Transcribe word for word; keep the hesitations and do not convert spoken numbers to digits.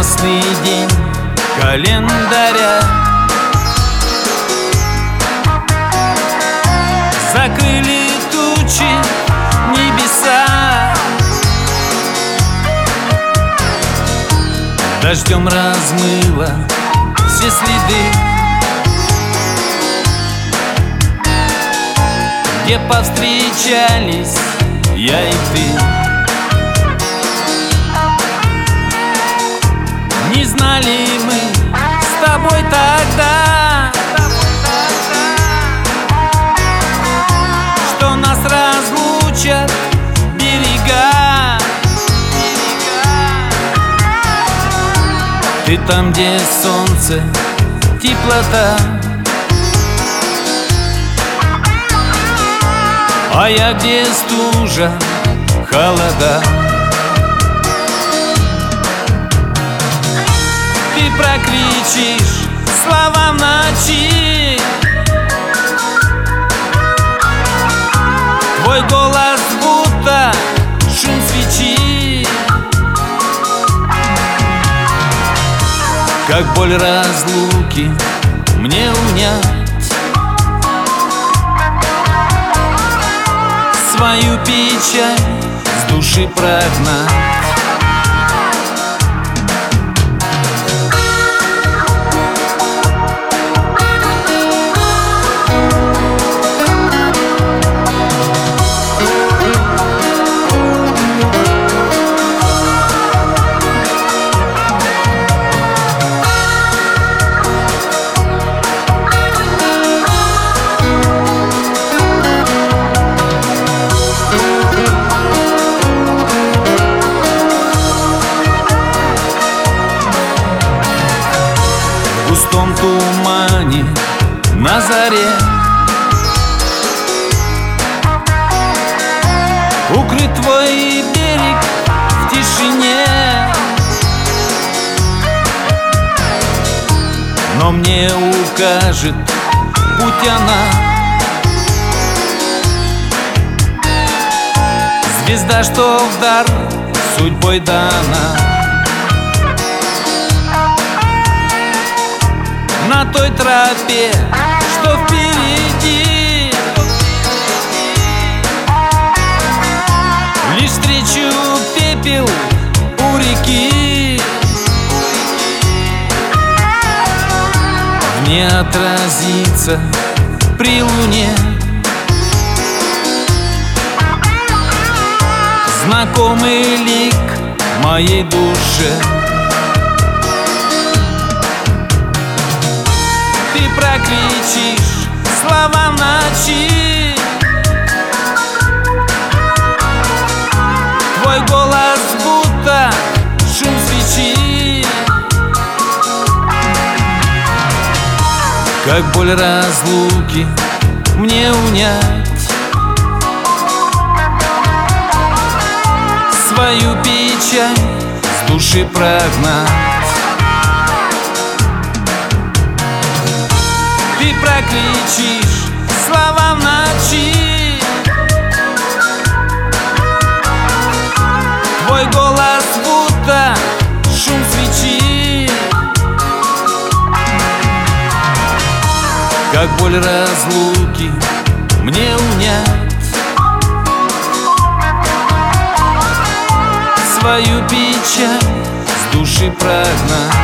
красный день календаря. Закрыли тучи небеса, дождем размыло все следы, где повстречались я и ты. Не знали мы с тобой тогда, что нас разлучат берега. Ты там, где солнце, теплота, а я где стужа, холода. Ты прокричишь слова в ночи, твой голос будто шум свечи. Как боль разлуки мне унять, свою печаль с души прогнать. В густом тумане на заре укрыт твой берег в тишине, но мне укажет путь она, звезда, что в дар судьбой дана. На той тропе, что впереди, лишь встречу пепел у реки. В ней отразится при луне знакомый лик моей душе. Ты прокричишь слова в ночи, твой голос будто шум свечи. Как боль разлуки мне унять, свою печаль с души прогнать. Ты прокричишь слова в ночи, твой голос будто шум свечи. Как боль разлуки мне унять, свою печаль с души прогнать.